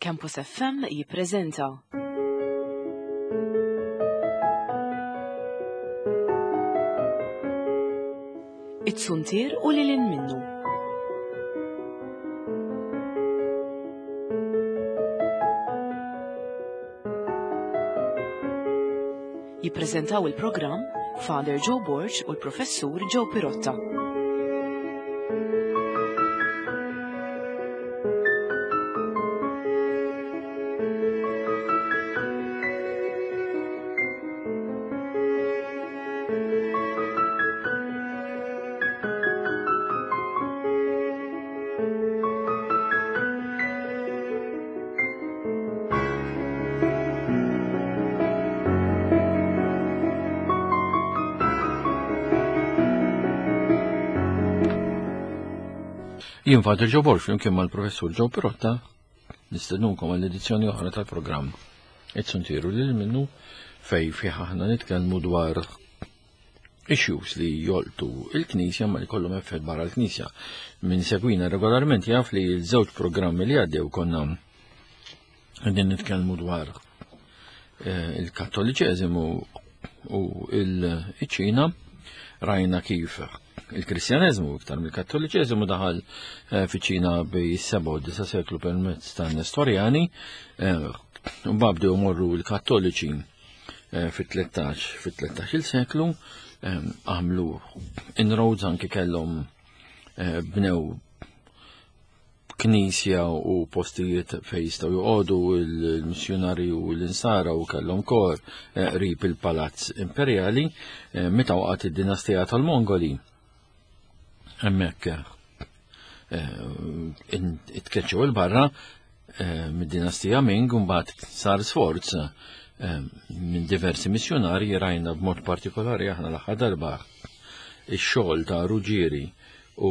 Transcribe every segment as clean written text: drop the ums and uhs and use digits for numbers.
Campus FM jippreżenta. It-suntier u lilin minnu. Jippreżentaw il-programm Father Joe Borch u l-Professur Joe Pirotta. Jien Father Joe Borch flimkien mal-Professur Joe Pirotta nistednukom għall-edizzjoni oħra tal-programm It-Suntieru lil minnu fej fih aħna nitkellmu dwar issues li joltu il-Knisja ma li kollhom effett barra l-Knisja. Min segwina regolarment jaf li l-żewġ programmi li għaddew konna qegħdin nitkellmu dwar il-Kattoliċeżimu u il-Ċina rajna kif il-Kristjaneżmu iktar mill-Kattoliċeżmu daħal fiċ-Ċina bej is-7 u 9 seklu permezz ta' Nestorjani, u babdew morru l-Kattoliċi fit-13 seklu, għamlu inroads anke kellhom bnew knisja u postijiet fejn jistgħu joqogħdu l-missjonari u l-insara u kellhom kor qrib il-Palazz Imperjali meta waqgħet id-dinastija tal-Mongoli. Hemmhekk itkeċċew il-barra mid-dinastija Ming u mbagħad sar sforz minn diversi missjonari rajna b'mod partikolari aħna l-aħħar darba ix-xogħol ta' Ruggieri u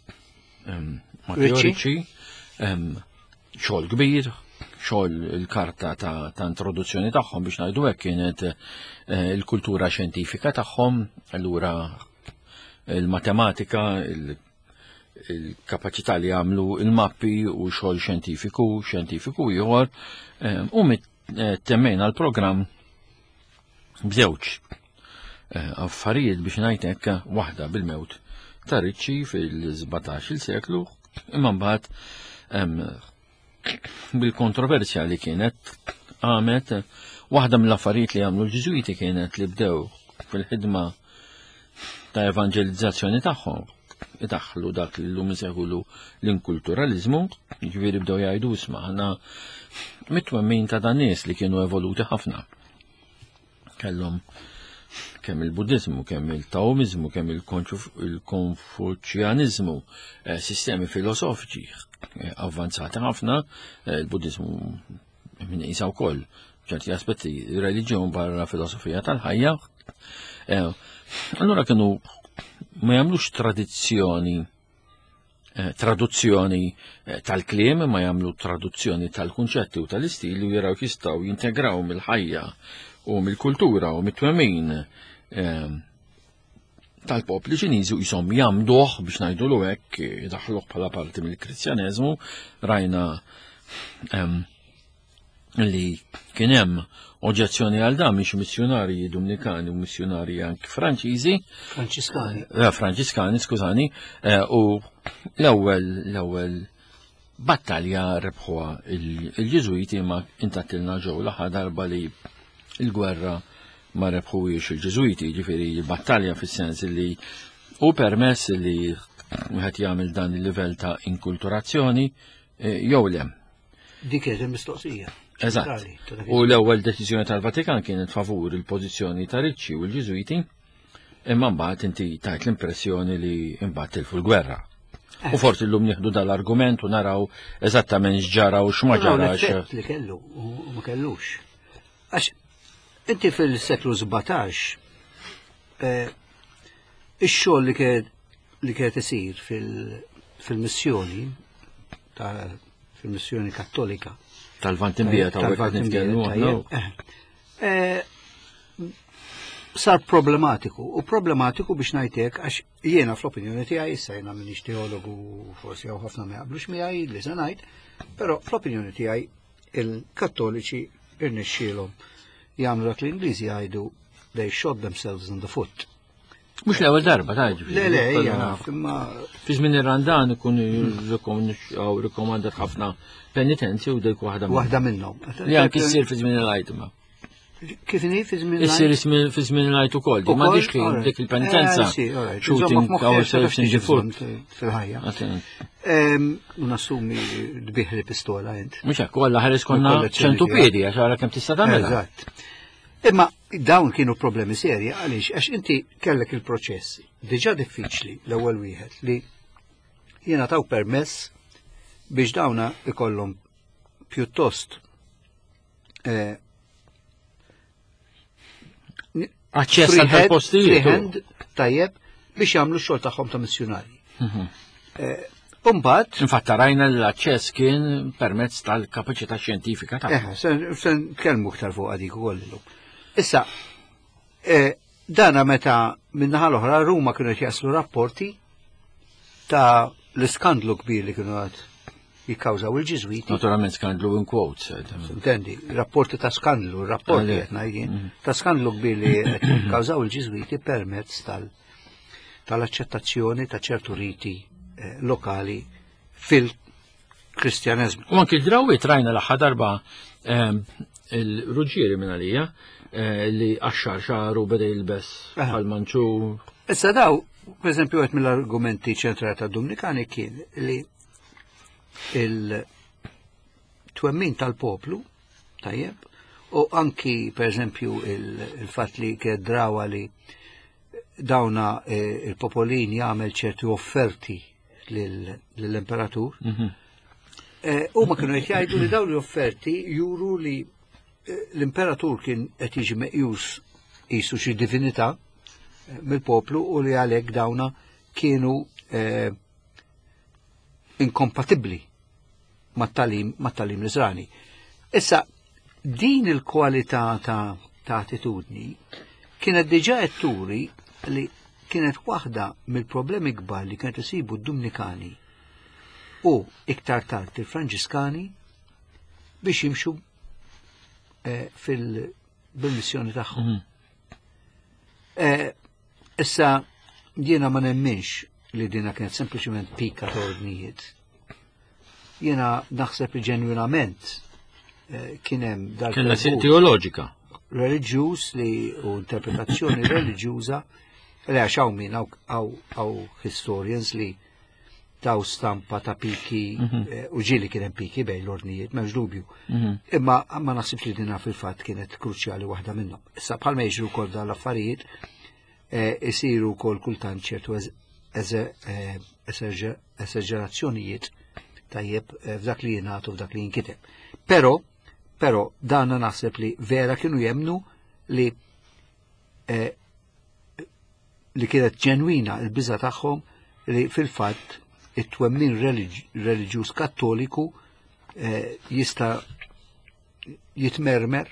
Ricci, xogħol kbir, xogħol il-karta ta' introduzzjoni tagħhom biex ngħidu hekk kienet il-kultura xjentifika tagħhom, allura il-matematika, il-kapaċità li għamlu il-mappi u xogħol xjentifiku ieħor u temmejna l-programm b'żewġ affarijiet biex ngħid hekk waħda bil-mewt ta' Ricci fil-17 seklu imma mbagħad bil-kontroversja li kienet għamet waħda mill-affarijiet li għamlu l-Ġeżuiti kienet li bdew fil-ħidma ta' evangelizzazzjoni tagħhom idaħħlu dak li llum isegħulu l-inkulturaliżmu, jiġifieri bdew jgħidu isma' aħna mitwemmin ta' dan nies li kienu evoluti ħafna. Kellhom kemm il-Buddiżmu, kemm il-Taomiżmu, kemm il-Konfuċjaniżmu, sistemi filosofiċi avvanzati ħafna, il-Buddiżmu minn qisha wkoll ċerti aspetti reliġjon barra filosofija tal-ħajja. Allura kienu ma jagħmlux traduzzjoni tal-kliem, ma jagħmlu traduzzjoni tal-kunċetti u tal-istili u jaraw jistgħu jintegraw mill-ħajja u mill-kultura u mit-twemmin tal-popli Ċiniżi u jisom jagħmluh biex ngħidulu hekk daħluh bħala parti mill-Kristjaneżmu rajna li kien hemm oġġezzjoni għal dan mhix missjonarji Dominikani u missjonarji anke Franċiskani, skużani, u l-ewwel battalja rebħuha il-Ġeżuiti ma intattilna ġew l-aħħar darba li il-gwerra ma rebħuhiex il-Ġeżuiti, ġifieri l-battalja fis-sens li u permess li wieħed jagħmel dan il-livell ta' inkulturazzjoni jew le. Dik kienet il-mistoqsija. Eżatt. U l-ewwel deċiżjoni tal-Vatikan kienet favur il-pożizzjoni ta' Ricci u l-Ġeżuiti, imma mbagħad inti tajt l-impressjoni li mbagħad tilfu l-gwerra. U forsi llum nieħdu dal-argument u naraw eżattament x'ġara u x'ma ġarax. Li kellu u ma kellux. Għax inti fil-seklu 17 ix-xogħol li kienet isir fil-missjoni fil-missjoni kattolika tal-Vantimbija sar problematiku biex ngħidlek għax jiena fl-opinjoni tiegħi issa jiena m'iniex teologu forsi hawn ħafna ma jaqblux miegħi li se ngħid, però fl-opinjoni tiegħi il-Kattoliċi irnexxielhom jagħmlu dak l-Ingliżi jgħidu they shot themselves in the foot. Mhux l-ewwel darba taġ. Le, hija naf, imma fi żmien ir-Randan ikun rikomandat ħafna penitenzi u dik waħda minnhom. Li anke ssir fi żmien il-għajt. Kif inhi fi żmien Issir fi żmien il-għajt ukoll, ma dix ħin dik il-penitenza. Shooting ourselves in the foot. Fil-ħajja. Nassumi dbiħ pistola int. Mhux hekk, kollha ħares konna ċentupedi għax ara kemm tista' tagħmilha. Eżatt. Imma dawn kienu problemi serji għax inti kellek il-proċess diġà diffiċli l-ewwel wieħed li jiena taw permess biex dawna ikollhom pjuttost aċċess għal postijiet. Freehand tajjeb biex jagħmlu x-xogħol tagħhom ta' missjonarji. Imbagħad infatti rajna l-aċċess kien permezz tal-kapaċità xjentifika tagħhom. Se nkellmu aktar fuq dik ukoll illum. Issa dana meta min-naħa l-oħra Ruma kienu qed jaslu rapporti ta' l-iskandlu kbir li kienu għad jikkawżaw il-Ġiżwiti. Naturalment skandlu in quotes. Intendi, rapporti ta' skandlu, rapporti qed ngħidin ta' skandlu kbir li qed jikkawżaw il-Ġiżwiti permezz tal-aċċettazzjoni ta' ċertu riti lokali fil-Kristjaneżmu. U anke l-drawwiet rajna l-aħħar darba il-Ruġieri minn għalija li għaxxar xaru beda jilbes bħal-Manċu. Issa daw, per eżempju, għet mill-argumenti ċentrali ta' Dominikani kien li il-twemmin tal-poplu, tajjeb, u anki, per eżempju, il-fat li kien drawa li dawna il-popolin jagħmel ċerti offerti lill-imperatur. U ma kienu qed jgħidu li dawn l-offerti juru li l-imperatur kien qed jiġi meqjus qisu xi divinità mill-poplu u li għalhekk dawna kienu inkompatibbli mat-talim l-Iżrani. Issa din il-kwalità ta' attitudni kienet diġà qed turi li kienet waħda mill-problemi kbar li kienet isibu d-Dominikani u iktar tard il-Franġiskani biex jimxu bil-missjoni tagħhom. Issa jiena ma nemminx li dina kienet sempliċement pika ta' ordnijiet. Jiena naħseb li ġenwinament kien hemm kien teoloġika. Reliġjuż li u interpretazzjoni reliġjuża li għax hawn min hawn historians li taw stampa ta' piki u ġili kien hemm piki bejn l-ordnijiet m'hemmx dubju. Imma ma naħsibx li dina fil-fatt kienet kruċjali waħda minnhom. Issa bħalma jiġru wkoll dan l-affarijiet isiru wkoll kultant ċertu esaġerazzjonijiet tajjeb f'dak li jingħatu f'dak li jinkiteb. Però dan naħseb li vera kienu jemnu li kienet ġenwina l-biża tagħhom li fil-fatt it-twemmin reliġjuż kattoliku jista' jitmermer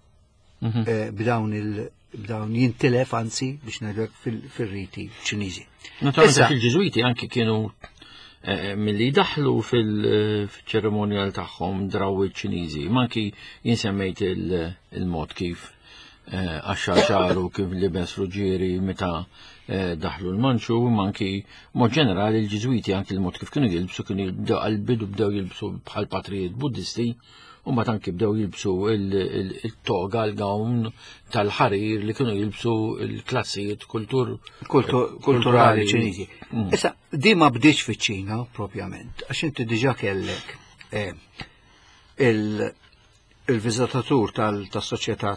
b'dawn jintilef anzi biex ngħidlek fil-riti Ċiniżi. Naturalment il-Ġiżwiti anke kienu milli daħlu fil-ċeremonjal tagħhom drawi Ċiniżi, manki jinsemmejt il-mod kif għaxxaxaru kif libes Ruġieri meta daħlu l-Manċu, manki mod ġenerali il-Ġiżwiti anki il-mod kif kienu jilbsu kienu għal-bidu bdew jilbsu bħal patrijiet Buddisti u ma tanki bdew jilbsu il-toga, l-gawn tal-ħarir li kienu jilbsu il-klassijiet kulturali Ċiniżi. Issa, di ma bdiċ fiċ-Ċina propjament, għax inti diġà kellek il-viżitatur tas-soċjetà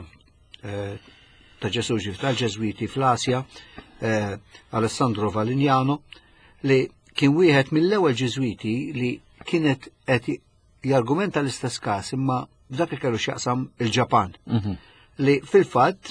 ta' Ġesuġi tal-Ġeżwiti fl-Asja, Alessandro Valignano, li kien wieħed mill-ewwel Ġeżwiti li kienet qed jargumenta l-istess każ imma dak li kellu x'jaqsam il-Ġapan. Li fil-fatt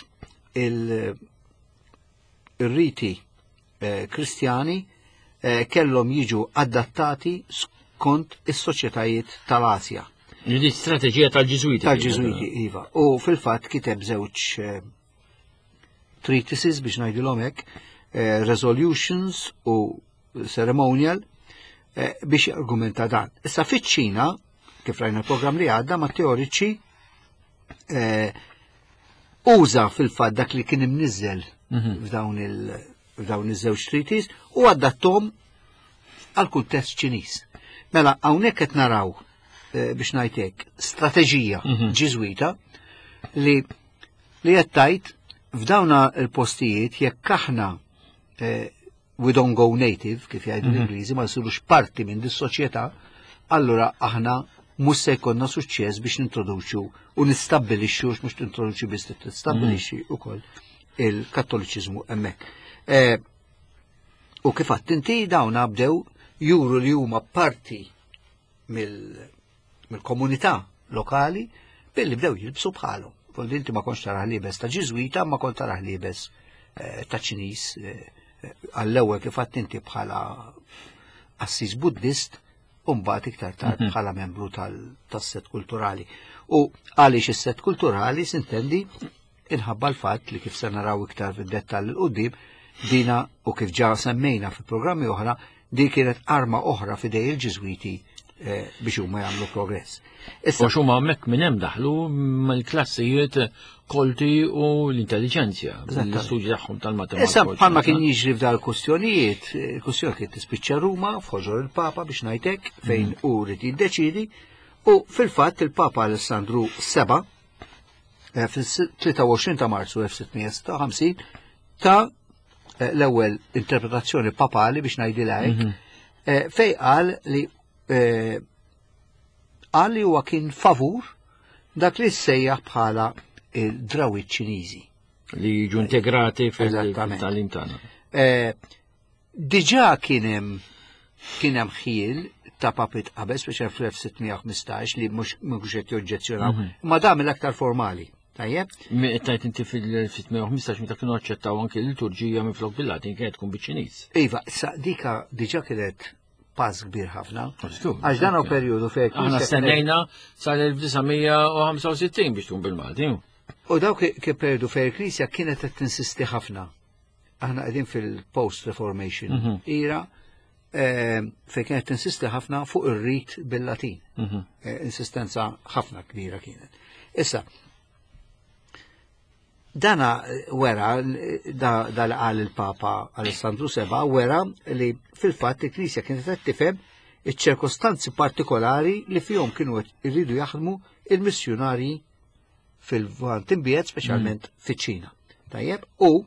il-riti Kristjani kellhom jiġu adattati skont is-soċjetajiet tal-Asja. Di strateġija tal-Ġiżwiti. Tal-Ġiżwiti, iva. U fil-fatt kiteb żewġ treatises biex ngħidilhom hekk, resolutions u ceremonial biex jargumenta dan. Issa fiċ-Ċina kif rajna l-programm li għadda ma' teoriċi uża fil-fatt dak li kien imniżżel f'dawn iż-żewġ treaties u adattom għal kuntest Ċiniż. Mela hawnhekk qed naraw biex ngħidlek strateġija ġiżwita li qed tgħid f'dawna l-postijiet jekk aħna we don't go native kif jgħidu l-Ingliżi ma nsirux parti minn dis-soċjetà, allura aħna mhux se jkollna suċċess biex nintroduċu u nistabbilixxu mhux tintroduċi biss tistabbilixxi wkoll il-Kattoliċiżmu hemmhekk. U kif qatt inti dawna bdew juru li huma parti mill-komunità lokali billi bdew jilbsu bħalhom. Kont inti ma kontx taraħ liebes ta' Ġiżwita, ma kont taraħ liebes ta' Ċiniż għall-ewwel kif qatt inti bħala Assis Buddist u mbagħad iktar tard bħala membru tas-set kulturali. U għaliex is-set kulturali sintendi inħabba l-fatt li kif se naraw iktar fid-dettall il qudiem dina u kif ġa semmejna fi programmi oħra di kienet arma oħra fidej il-Ġiżwiti biex huma jagħmlu progress. Issa huma hemmhekk minn hemm daħlu mal-klassijiet kolti u l-intelliġenzja, l-istudji tagħhom tal-matematika. Issa bħalma kien jiġri f'dal kustjonijiet, il-kustjoni kien tispiċċa Ruma f'ħoġor il-Papa biex ngħidlek fejn hu rid jiddeċidi u fil-fatt il-Papa Alessandru VII fil-23 ta' Marzu 1656 ta' l-ewwel interpretazzjoni papali biex ngħidilha hekk fejn qal li huwa kien favur dak li ssejjaħ bħala il-drawit Ċiniżi. Li jiġu integrati fil-talim tagħna. Diġà kien hemm ħiel ta' papit qabel speċjal fl-1615 li mhux qed joġġezzjonaw, imma da mill-aktar formali. Tajjeb? Tajt inti fil-1615 meta kienu aċċettaw anke l-liturġija minflok bil-Latin kienet tkun biċ-Ċiniż. Iva, dika diġà kienet pass kbir ħafna. Għax dan hu perjodu fejn aħna stennejna sal-1965 biex tkun bil-Malti. U dawk kien perjodu fejn il-Knisja kienet qed tinsisti ħafna. Aħna qegħdin fil-post-Reformation era fejn kienet tinsisti ħafna fuq ir-rit bil-Latin. Insistenza ħafna kbira kienet. Issa, dana wera, da li qal il-Papa Alessandru VII, wera li fil-fatt il-Knisja kienet qed tifhem iċ-ċirkostanzi partikolari li fihom kienu jridu jaħdmu il-missjonarji fil-Vant Imbiet, speċjalment fiċ-Ċina. Tajjeb, u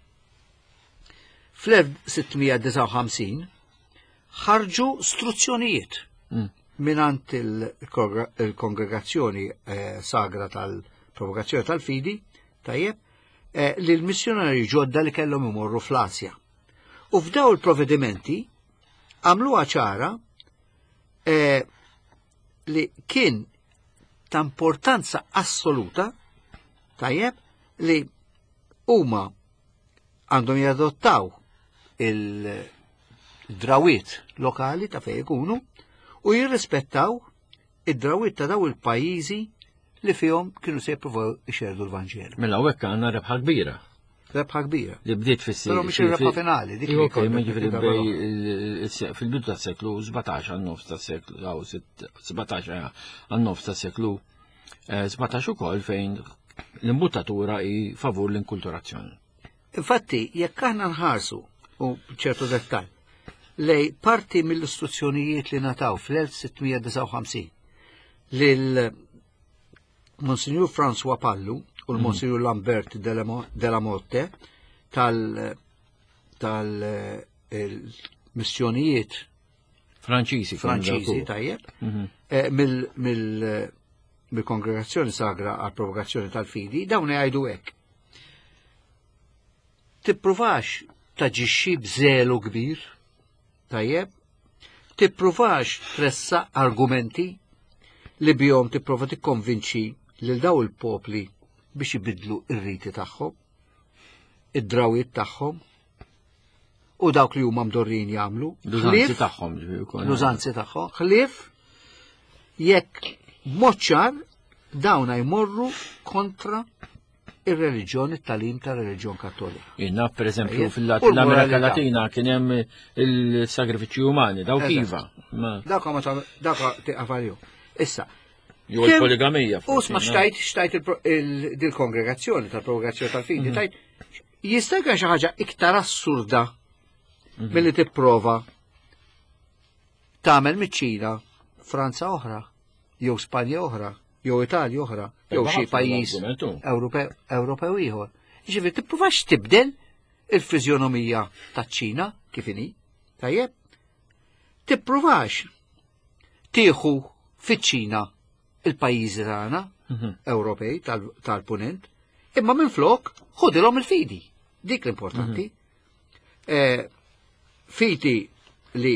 fl-1659 ħarġu struzzjonijiet minant il-Kongregazzjoni Sagra tal-Propagazzjoni tal-Fidi, tajjeb, li l-missjonari ġodda li kellhom imorru fl-Asja. U f'daw il-provvedimenti għamluha ċara li kien ta' importanza assoluta, tajjeb, li huma għandhom jadottaw il-drawit lokali ta' fejn ikunu u jirrispettaw id-drawit ta' daw il-pajjiżi li fihom kienu se jippruvaw ixerdu l-Vanġelu. Mela hekk għandna rebħa kbira. Rebħa kbira. Li bdiet fis-sir. Però mhux ir-rebħa finali, dik fil-bidu tas-seklu 17 għan-nofs tas-seklu 17 għan-nofs tas-seklu 17 ukoll fejn l-imbuttatura hi favur l-inkulturazzjoni. Infatti, jekk aħna nħarsu u ċertu dettall lej parti mill-istruzzjonijiet li nataw fl-1659 lil Monsignor François Pallu u l-Monsignor Lambert della Motte tal-missjonijiet Franċiżi tajjeb mill-Kongregazzjoni Sagra għal Propagazzjoni tal-Fidi, dawn jgħidu hekk. Tippruvax taġixxi bżelu kbir, tajjeb, tippruvax tressa argumenti li bihom tipprova tikkonvinċi lil daw il-popli biex ibidlu ir-riti tagħhom, id-drawiet tagħhom u dawk li huma mdorrin jagħmlu l-użanzi tagħhom, ħlief jekk mod ċar dawna jmorru kontra ir-reliġjoni, it-talim ta' reliġjon Kattolika. Inna pereżempju fil-Amerika Latina kien hemm il-sagrifiċċji umani, dawk iva. Dawk tiqaf għalihom. Issa. Jew il-poligamija. Usma xtajt il-kongregazzjoni tal-propagazzjoni tal-fidi, tajt jista' jkun xi ħaġa iktar assurda milli tipprova tagħmel miċ-Ċina Franza oħra, jew Spanja oħra, jew Italja oħra, jew xi pajjiż Ewropew ieħor. Ġifieri tippruvax tibdel il-fiżjonomija taċ-Ċina kif inhi, tajjeb? Tippruvax tieħu fiċ-Ċina il-pajjiżi tagħna Ewropej tal-punent, imma minflok ħudilhom il-fidi. Dik l-importanti. Fidi li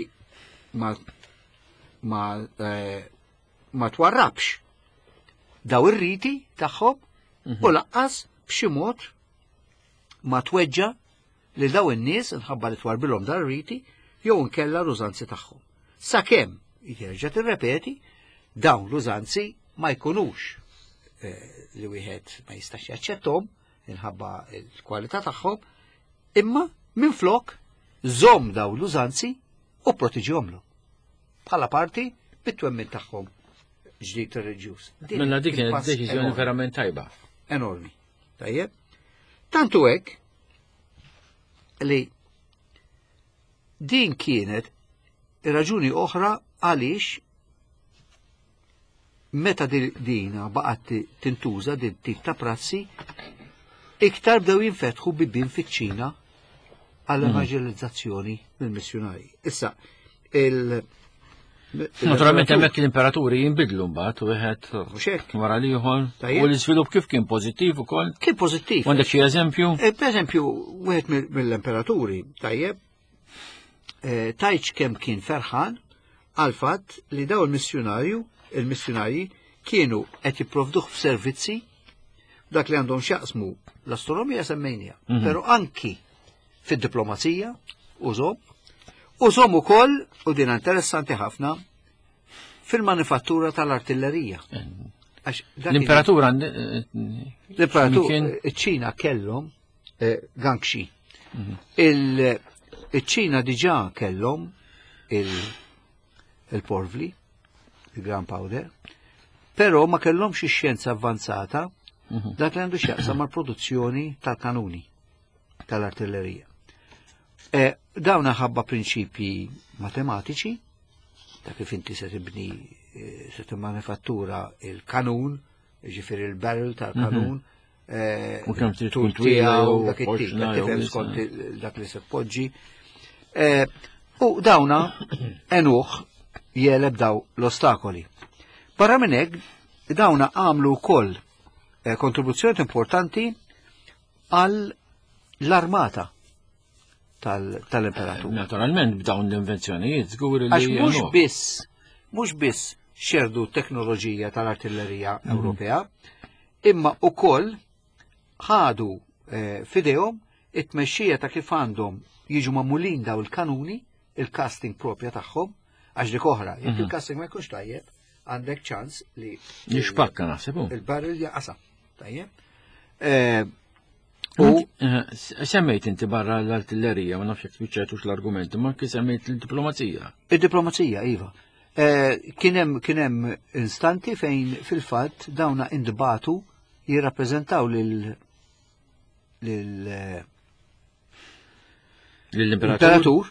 ma twarrabx daw ir-riti tagħhom u laqqas b'xi mod ma tweġġa li daw in-nies inħabba li twarbilhom dar riti jew nkella l-użanzi tagħhom. Sakemm jerġa' tirrepeti dawn l-użanzi ma jkunux li wieħed ma jistax jaċċettom inħabba l-kwalità tagħhom, imma minflok żomm daw l-użanzi u protiġihomlu bħala parti bit-twemmin tagħhom ġdid reliġjuż. Mela dik kienet deċiżjoni verament tajba. Enormi. Tajjeb? Tantu hekk li din kienet raġuni oħra għaliex meta dina baqgħet tintuża din tip ta' prassi iktar bdew jinfetħu bibien fiċ-Ċina għall-evanġelizzazzjoni mill-missjonari. Issa, naturalment hemmhekk l-imperaturi jinbidlu mbagħad u wieħed wara ieħor u l-iżvilupp kif kien pożittiv ukoll. Kien pożittiv. Għandek xi eżempju? Pereżempju, wieħed mill-imperaturi tajjeb tajċ kemm kien ferħan għal fatt li daw il-missjonarji kienu qed jipprovduh f'servizzi dak li għandhom xaqsmu l-astronomija semmejnija, pero anki fid-diplomazija użom ukoll u din interessanti ħafna fil-manifattura tal-artillerija. L-imperatura iċ-Ċina kellhom Gangxi. Iċ-Ċina diġà kellhom il-porvli, il-Grand Powder, però ma kellhomx ix-xjenza avvanzata dak li għandu x'jaqsam mal-produzzjoni tal-kanuni tal-artillerija. Dawna ħabba prinċipji matematiċi, ta' kif inti se tibni se timmanifattura il-kanun, ġifieri il-barrel tal-kanun, tiegħu dak it-tip, tifhem skont dak li se tpoġġi. U dawna enuħ jeleb daw l-ostakoli. Barra minn hekk dawna għamlu wkoll kontribuzzjoni importanti għal l-armata tal-imperatur. Naturalment b'dawn l-invenzjonijiet żgur li għax mhux biss xerdu teknoloġija tal-artillerija Ewropea, imma ukoll ħadu fidejhom it-tmexxija ta' kif għandhom jiġu magħmulin daw il-kanuni, il-casting propja tagħhom, għax dik oħra, jekk il-casting ma jkunx tajjeb, għandek ċans li jixpakka naħsebu. Il-barrel jaqasa. Tajjeb. Semmejt inti barra l-artillerija, ma nafx jekk spiċċajtux l-argumenti, ma kien semmejt l-diplomazija. Il-diplomazija, iva. Kien hemm instanti fejn fil-fatt dawna indbatu jirrappreżentaw l-imperatur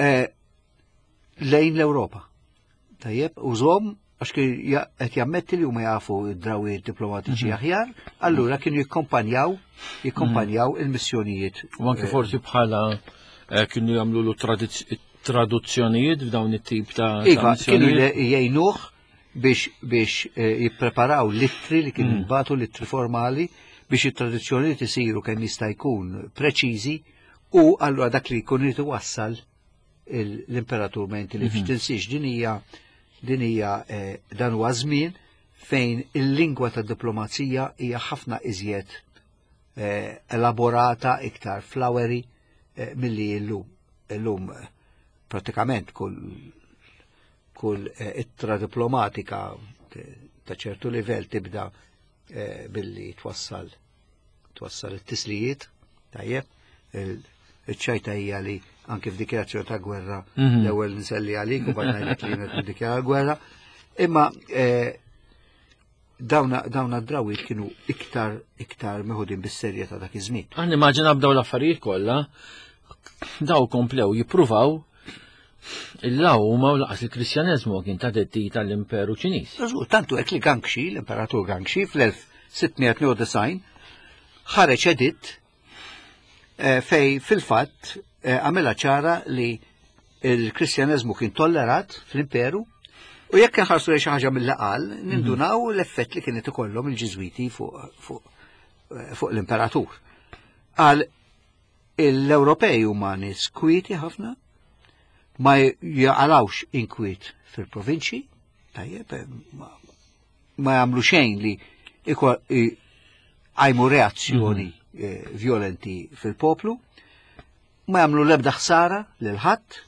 lejn l-Ewropa. Tajjeb, użom għax qed jammetti li huma jafu d-drawiet diplomatiċi aħjar, allura kienu jikkompanjaw il-missjonijiet. U anke forsi bħala kienu jagħmlu traduzzjonijiet f'dawn it-tip ta' iva, kienu jgħinuh biex jippreparaw littri li kienu jbatu littri formali biex it-traduzzjonijiet isiru kemm jista' jkun preċiżi u allura dak li jkun irid iwassal l-imperatur menti li f'tinsiex din hija dan huwa żmien fejn il-lingwa tad-diplomazija hija ħafna iżjed elaborata iktar flowery milli llum pratikament kull ittra diplomatika ta' ċertu livell tibda billi twassal it-tislijiet tajjeb iċ-ċajta hija li anke f'dikjarazzjoni ta' gwerra l-ewwel nselli għalik u bad ngħidlek li qed niddikjara gwerra. Imma dawna d-drawit kienu iktar meħudin bis-serja ta' dak iż-żmien. Għan immaġina b'daw l-affarijiet kollha, daw komplew jippruvaw il-law huma laqas il-Kristjaneżmu kien ta' detti tal-Imperu Ċiniż. Tantu hekk li Gangxi, l-Imperatur Gangxi fl-1692 ħareġ editt fej fil-fatt għamela ċara li il-Kristjaneżmu kien tollerat fl-Imperu u jekk nħarsu xi ħaġa mill-laqal nindunaw l-effett li kienet ikollhom il-Ġiżwiti fuq l-Imperatur. Għal l-Ewropej huma nies kwieti ħafna, ma jaqalawx inkwiet fil-provinċi, tajjeb, ma jagħmlu xejn li għajmu reazzjoni violenti fil-poplu, ma jagħmlu l-ebda ħsara lil ħadd,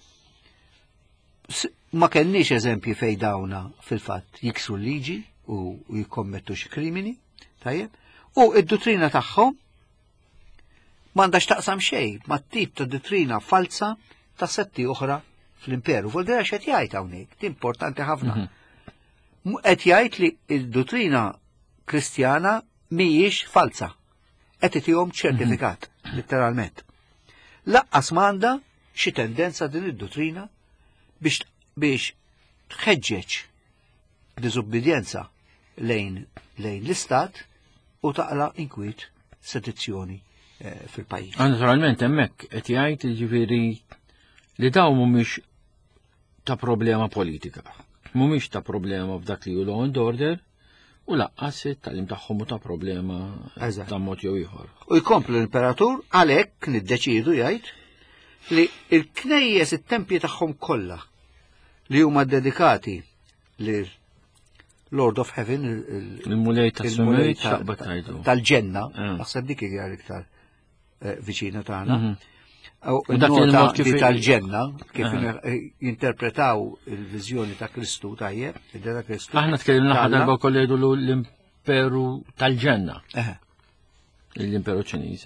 ma kenniex eżempji fej dawna fil-fatt jiksru l-liġi u jikkommettu xi krimini, tajjeb, u id-dottrina tagħhom m'għandax taqsam xejn mat-tip ta' dottrina falsa ta' setti oħra fl-Imperu. Voltaire qed jgħid hawnhekk, di importanti ħafna. Qed jgħid li d-dottrina Kristjana mhijiex falsa. Qed itihom ċertifikat, letteralment. Laqqas m'għandha xi tendenza din id-dottrina biex tħeġġeġ diżubbidjenza lejn l-Istat u taqla inkwiet sedizzjoni fil-pajjiż. Naturalment hemmhekk qed jgħid jiġifieri li dawn mhumiex ta' problema politika. Mhumiex ta' problema f'dak li hu law and order u laqqas it-tagħlim tagħhom ta' problema ta' mod jew ieħor. U jkomplu l-Imperatur għalhekk niddeċiedu jgħid li l-knejjes it-tempji tagħhom kollha li huma dedikati li Lord of Heaven, il-mulej tal-ġenna, naħseb dik hija iktar viċina tagħna. U dak il-mod kif tal-ġenna, kif jinterpretaw il-viżjoni ta' Kristu tajjeb, id-dera Kristu. Aħna tkellimna ħad darba wkoll jgħidu l-Imperu tal-ġenna. L-Imperu Ċiniż.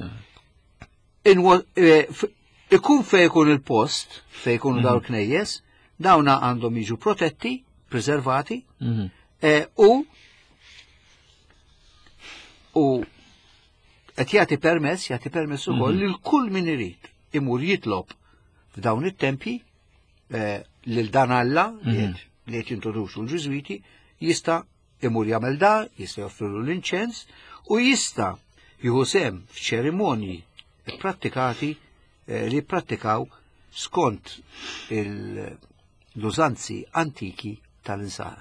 Ikun fejn ikun il-post, fejn ikunu dawn knejjes, dawna għandhom jiġu protetti, preservati, u qed jagħti permess ukoll lil kull min irid imur jitlob f'dawn it-tempji lil dan Alla li qed jintroduċu l-Ġiżwiti jista' imur jagħmel da, jista' joffrilu l-inċens u jista' jieħu sehem f'ċerimonji prattikati li prattikaw skont l-użanzi antiki tal-insara.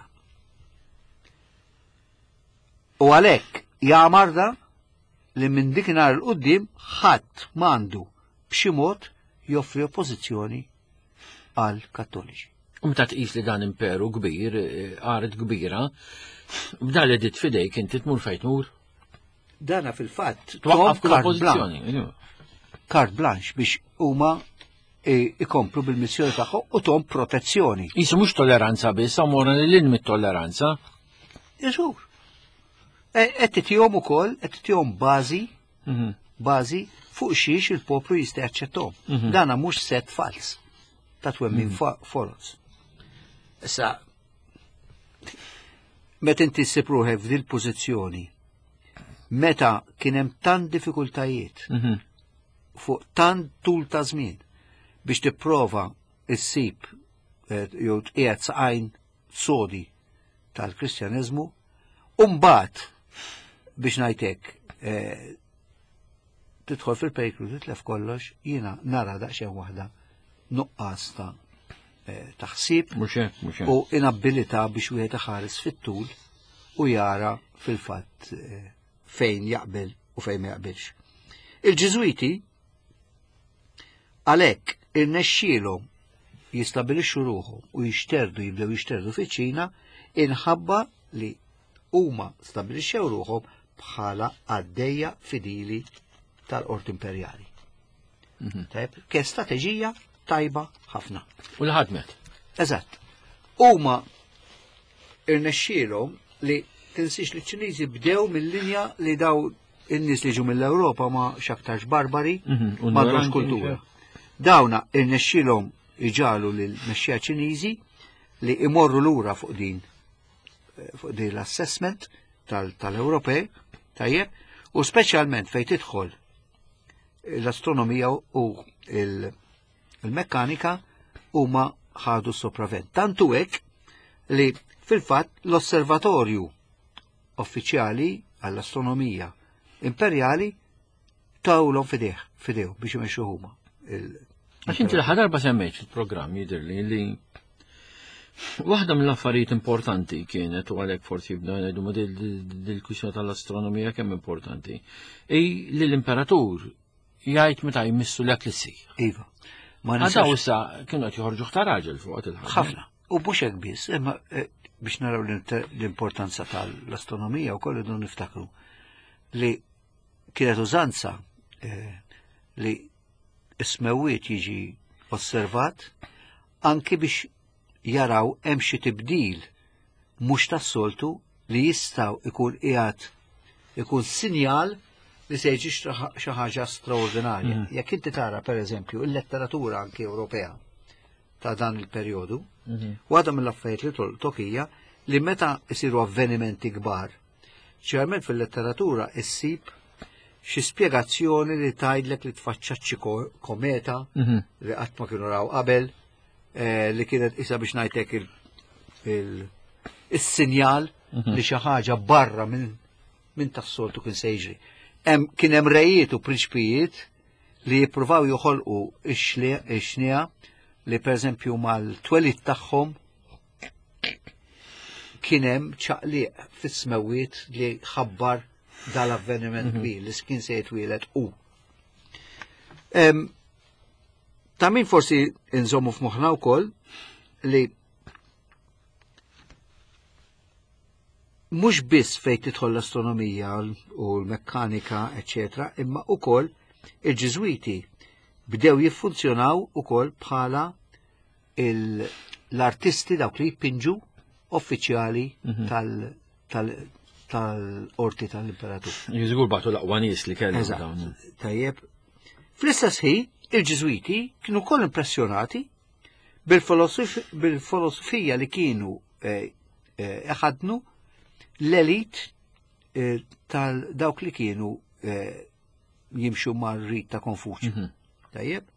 U għalhekk jagħmar li minn dik nhar il-qudiem ħadd m'għandu b'xi mod joffri oppożizzjoni għal Kattoliċi. U meta tqis li dan imperu kbir, qaret kbira, b'da li dit fidejk inti tmur fejn tmur. Dana fil-fatt twaqqaf kull oppożizzjoni. Carte blanche biex huma ikomplu bil-missjoni tagħhom u tom protezzjoni. Isu mhux tolleranza biss, amora lil mit-tolleranza. Jeżur. Qed titihom ukoll, qed titihom bażi fuq xiex il-poplu jista' jaċċettahom. Dana mhux set fals ta' twemmin foros. Issa meta inti ssib ruħek f'dil pożizzjoni, meta kien hemm tant diffikultajiet fuq tant tul ta' żmien biex tipprova issib jew tqiegħed saqajn sodi tal-Kristjaneżmu, u mbagħad biex ngħidlek tidħol fil-periklu titlef kollox, jiena nara daqsxejn waħda nuqqas ta' ħsieb u inabilità biex wieħed iħares fit-tul u jara fil-fatt fejn jaqbel u fejn ma jaqbilx. Il-Ġiżwiti għalhekk irnexxielhom jistabilixxu ruħhom u jibdew jixterdu fiċ-Ċina inħabba li huma stabilixxew ruħhom bħala għaddejja fidili tal-Qort Imperjali. Kien strateġija tajba ħafna. U l-ħadmet. Eżatt. Huma irnexxielhom li tinsix li ċ-Ċiniżi bdew mill-linja li daw in-nies li ġu mill-Ewropa ma x'aktarx barbari m'għandhomx kultura. Dawna irnexxielhom iġalu lil mexxija Ċiniżi li imorru lura fuq din di l-assessment tal-Ewropej, tajjeb, u speċjalment fejn tidħol l-astronomija u il-mekkanika huma ħadu sopravvent. Tantu hekk li fil-fatt l-osservatorju uffiċjali għall-astronomija imperjali tawlhom fidew biex imexxu huma. Għax inti l-ħa darba semmejt fil-programm jidhirli li waħda mill-affarijiet importanti kienet, u għalhekk forsi jibda ngħidu dil-kwissjoni tal-astronomija kemm importanti, li l-imperatur jgħid meta jmissu l-ek l-sir. Iva. Għadaw issa kienu qed joħorġu ħtar raġel fuq il-ħaġa. Ħafna. U mhux hekk biss, imma biex naraw l-importanza tal-astronomija wkoll irdu niftakru li kienet użanza li ismewwiet jiġi osservat anki biex jaraw hemm xi tibdil mhux tas-soltu li jistgħu ikun qiegħed ikun sinjal li se jiġi xi ħaġa straordinarja. Jekk inti tara pereżempju il-letteratura anke Ewropea ta' dan il-perjodu, waħda mill-affarijiet li toltok hija li meta jsiru avvenimenti kbar, ċerment fil-letteratura issib xi spjegazzjoni li tgħidlek li tfaċċaċċi kometa li qatt ma kienu raw qabel, li kienet isa biex ngħidlek is-sinjal li xi ħaġa barra minn tas-soltu kien se jiġri. Kien hemm rejiet u prinċpijiet li jippruvaw joħolqu x-xnija li pereżempju mal-twelid tagħhom kien hemm ċaqliq fis-smewwiet li ħabbar dal-avveniment kbir li kien se jitwielet u. Ta' min forsi inżommu f'moħħna wkoll li mhux biss fejn tidħol l-astronomija u l-mekkanika, eċetera, imma wkoll il-Ġiżwiti bdew jiffunzjonaw ukoll bħala l-artisti dawk li jippinġu uffiċjali tal-qorti tal-imperatur. Jiżgur bagħtu l-aqwa nies li kellhom dawn. Tajjeb. Fl-istess ħin, il-Ġiżwiti kienu wkoll impressjonati bil-filosofija li kienu iħadnu l-elit tal-dawk li kienu jimxu mar-rit ta' Konfuċju. Tajjeb?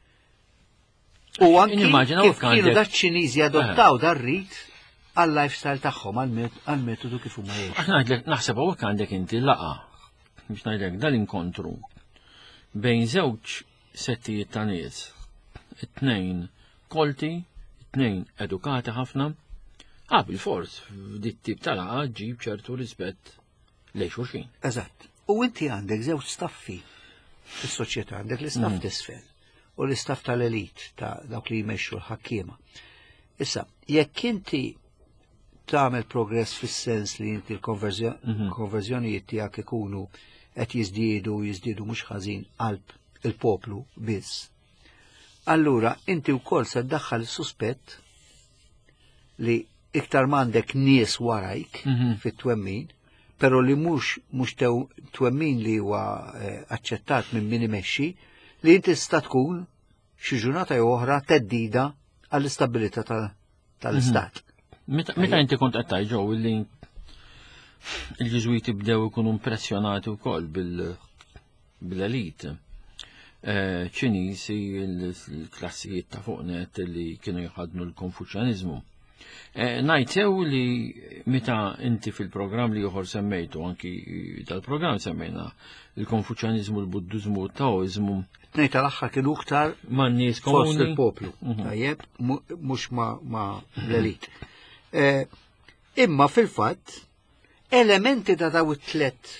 U anki kif kienu daċ-Ċiniżi adottaw dar-rit għal-lifestyle tagħhom, għal-metodu kif huma jgħixu. Ngħidlek naħseb hawnhekk għandek inti laqa biex ngħidlek dal-inkontru bejn żewġ settijiet ta' nies, it-tnejn kolti, it-tnejn edukati ħafna, bil-fors f'dit tip ta' laqa ġib ċertu rispett lejn xulxin. Eżatt. U inti għandek żewġ staffi fis-soċjetà, għandek l-istaff t'isfel u l-istaff tal-elit ta' dawk li jmexxu l-ħakkiema. Issa, jekk inti tagħmel progress fis-sens li inti l-konverżjonijiet tiegħek ikunu qed jiżdiedu mhux ħażin qalb il-poplu biss. Allura inti wkoll se ddaħħal is-suspett li iktar m'għandek nies warajk fit-twemmin, però li mhux twemmin li huwa aċċettat minn min imexxi, li inti tista' tkun xi ġurnata jew oħra teddida għall-istabilità tal-istat. Meta inti kont qed tgħid ġew illi l-Ġiżwiti bdew ikunu impressjonati wkoll bil-elit Ċiniżi, l-klassijiet ta' fuqnet li kienu jħadnu l-Konfuċjaniżmu. Ngħid sew li meta inti fil-programm li joħor semmejtu, anki tal-programm semmejna il-Konfuċjaniżmu, l-Buddiżmu, t-Taoiżmu. Ngħid tal-aħħar kienu iktar man-nies fost il-poplu, tajjeb, mhux ma' l-elit. Imma fil-fatt elementi ta' daw it-tlet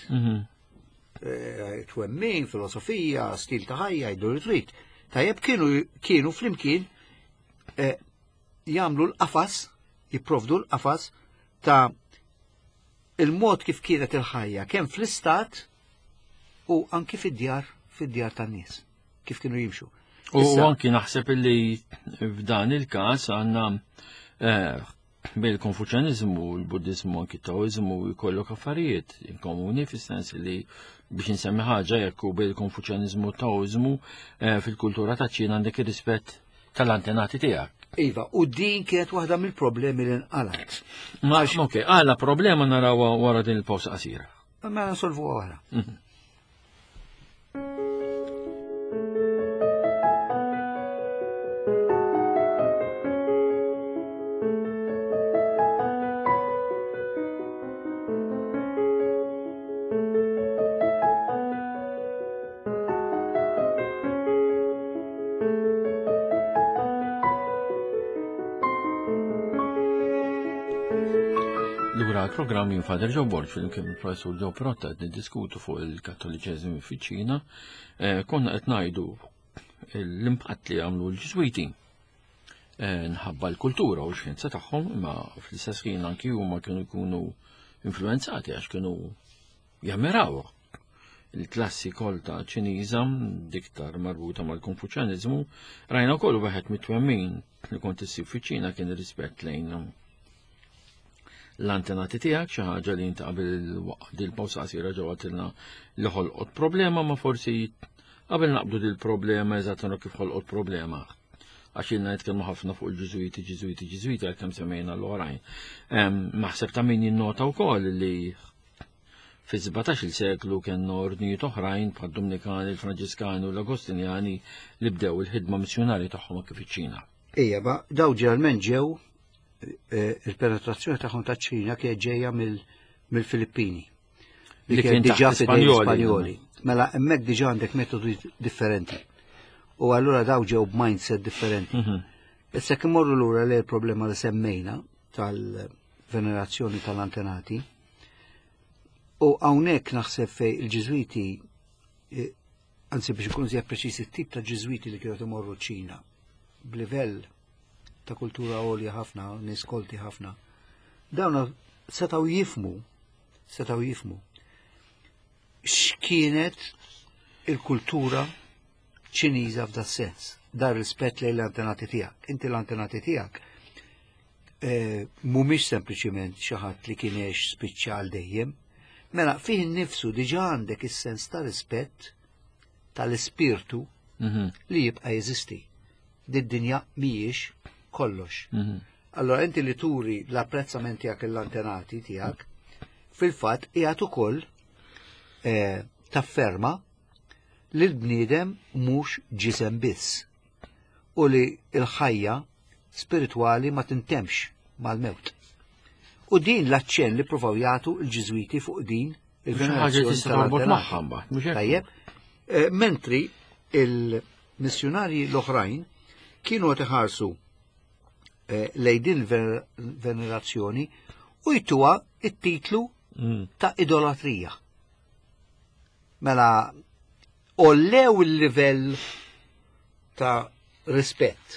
twemmin, filosofija, stil ta' ħajja, jdu ritrit. Tajjeb kienu flimkien jagħmlu l-qafas, jipprovdu l-qafas ta' il-mod kif kienet il-ħajja kemm fl-istat u anki fid-djar tan-nies, kif kienu jimxu. U anki naħseb li f'dan il-każ għandna bejn il-Konfuċjaniżmu, l-Buddiżmu, anki t-Taoiżmu jkollok affarijiet komuni fis-sens li biex insemmi ħaġa jekk u bejn il-Konfuċjaniżmu u t-Taoiżmu fil-kultura taċ-Ċina għandek ir-rispett tal-antenati tiegħek. Iva, u din kienet waħda mill-problemi li nqalat. Ok, għala problema narawa wara din il-pawsa qasira. Ma nsolvu wara. Lura l-programm jien Father Joe Borch fil-kien il-Professur Joe Perotta qed niddiskutu fuq il-Kattoliċeżmu fiċ-Ċina, konna qed ngħidu l-impatt li għamlu l-Ġiżwiti nħabba l-kultura u x-xjenza tagħhom, imma fl-istess ħin anki huma kienu jkunu influenzati għax kienu jammiraw il-klassi kolta Ċiniża diktar marbuta mal-Konfuċjanizmu, rajna wkoll wieħed mit-twemmin li kont issib fiċ-Ċina kien ir-rispett lejn l-antenati tiegħek, xi ħaġa li inta qabel dil-pawsa qasira ġewwa tilna li ħolqot problema, ma forsi qabel naqbdu dil-problema eżattament kif ħolqot problema. Għax ilna nitkellmu ħafna fuq il-Ġiżwiti għalkemm semmejna l-oħrajn. Naħseb ta' min jinnota wkoll li fi-17 seklu kellna ordnijiet oħrajn bħad-Dominikani, il-Franġiskani u l-Agostinjani li bdew il-ħidma missjonarji tagħhom kif iċ-Ċina. Ejja, ma daw ġeneralment ġew il-penetrazzjoni tagħhom taċ-Ċina kienet ġejja mill-Filippini. Li kien diġà Spanjoli. Mela hemmhekk diġà għandek metodi differenti. U allura daw ġew b'mindset differenti. Issa kemm morru lura li l-problema li semmejna tal-venerazzjoni tal-antenati. U hawnhekk naħseb fej il-Ġiżwiti, anzi biex ikun żjed preċiżi t-tip ta' Ġiżwiti li kienu imorru ċ-Ċina b'livell ta' kultura għolja ħafna, nies kolti ħafna. Dawna setaw jifmu x'kienet il-kultura Ċiniża f'da sens, dar rispett lejn l-antenati tiegħek. Inti l-antenati tiegħek mhumiex sempliċiment xi ħadd li kien għex spiċċal dejjem, mela fih innifsu diġà għandek is-sens ta' rispett tal-ispirtu li jibqa' jeżisti. Did-dinja mhijiex kollox. Allora inti li turi l-apprezzament tiegħek l-antenati tiegħek fil-fatt qiegħed ukoll tafferma li l-bniedem mhux ġisem biss u li l-ħajja spiritwali ma tintemx mal-mewt. U din l-aċċenn li provaw jagħtu l-Ġiżwiti fuq din il-venerazzjoni tal-antenati. Tajjeb, mentri il-missjonarji l-oħrajn kienu qed iħarsu lejn din il-venerazzjoni u jtuha it-titlu ta' idolatrija. Mela ollew il-livell ta' rispett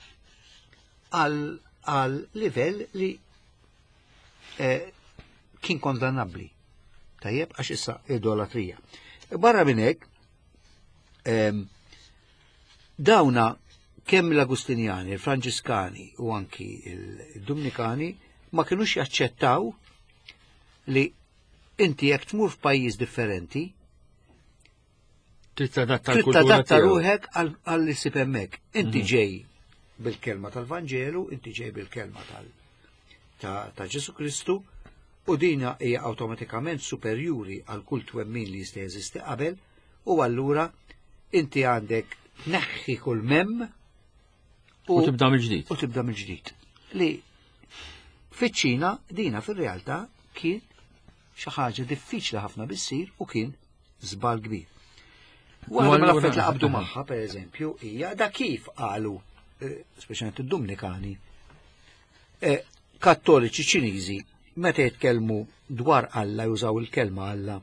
għal livell li kien kondannabbli. Tajjeb, għax issa idolatrija. Barra minn hekk, dawna kemm l-Agustinjani, il-Franġiskani u anki il-Dominikani ma kienux jaċċettaw li inti jekk tmur f'pajjiż differenti trid tadatta ruħek għall-isib hemmhekk. Inti ġej bil-kelma tal-Vanġelu, inti ġej bil-kelma ta' Ġesu Kristu u dina hija awtomatikament superjuri għal kull twemmin li jista' jeżisti qabel u allura inti għandek tneħħi kull mem u tibda mill-ġdid. U tibda mill-ġdid. Li fiċ-Ċina dina fir-realtà kien xi ħaġa diffiċli ħafna bissir u kien żball kbir. Waħda mill-affarijiet li qabdu magħha pereżempju hija da kif qalu, speċjalment id-Dominikani, Kattoliċi Ċiniżi meta jitkellmu dwar Alla jużaw il-kelma Alla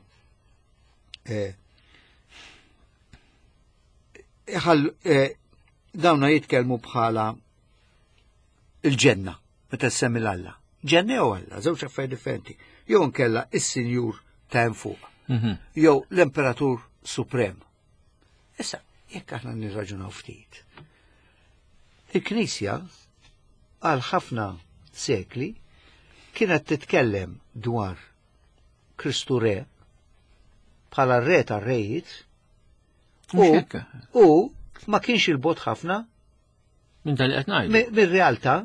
dawna jitkellmu bħala il-ġenna meta semmi l-Alla. Ġenna jew Alla, żewġ affarijiet differenti. Jew nkella is-Sinjur ta' hemm fuq. Jew l-Imperatur Suprem. Issa, jekk aħna nirraġunaw ftit. Il-Knisja għal ħafna sekli kienet titkellem dwar Kristu Re bħala re tar-rejiet u ma kienx il-bot ħafna Minn tal qed ngħidu. Mir-realtà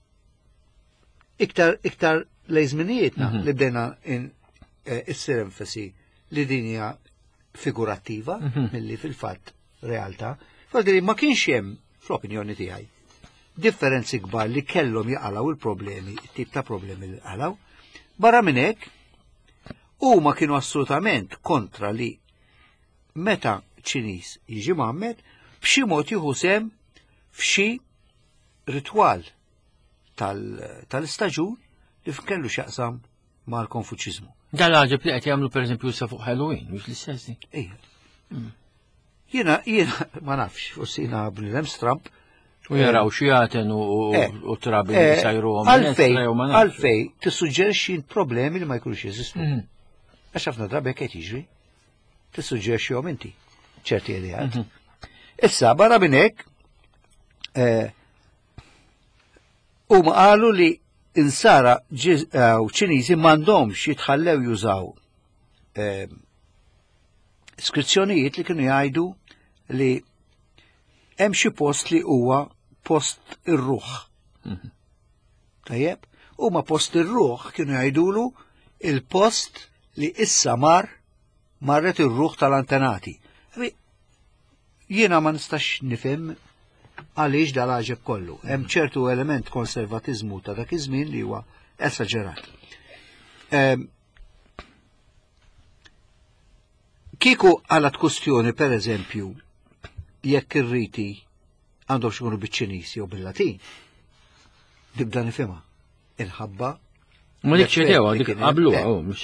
iktar lejżminijietna li bdejna issir enfasi li din hija figurattiva milli fil-fatt realtà. Fadri ma kienx hemm fl-opinjoni tiegħi differenzi kbar li kellhom jaqalaw il-problemi, tip ta' problemi li qalaw. Barra minn hekk huma kienu assolutament kontra li meta Ċiniż jiġi Muhammad b'xi mod jieħu sem f'xi ritwal tal-istaġun li kellu x'jaqsam mal-Konfuċiżmu. Dal-ħaġeb li qed jagħmlu pereżempju sa fuq Halloween, mhux l-istess. Jiena ma nafx, forsi jiena b'nilem Trump. U jaraw xijaten u trabi li sajruhom. Għalfej tissuġġerixxi problemi li ma jkunux jeżistu. Għax ħafna drabi qed jiġri. Tissuġġerixxihom inti ċerti idejat. Issa barra minn hekk huma qalu li insara u Ċiniżi m'għandhomx jitħallew jużaw iskrizzjonijiet li kienu jgħidu li hemm xi post li huwa post ir-ruħ. Tajjeb, huma post ir-ruħ kienu jgħidulu il-post li issa marret ir-ruħ tal-antenati. Jiena ma nistax nifhem għaliex dal-ħaġeb kollu. Hemm ċertu element konservatizmu ta' dak iż-żmien li huwa esaġerat. Kieku għalat kustjoni pereżempju jekk ir-riti għandhom xikunu biċ-Ċiniż jew bil-Latin, tibda nifhimha. Inħabba ma dik ċedewa, dik qabluha,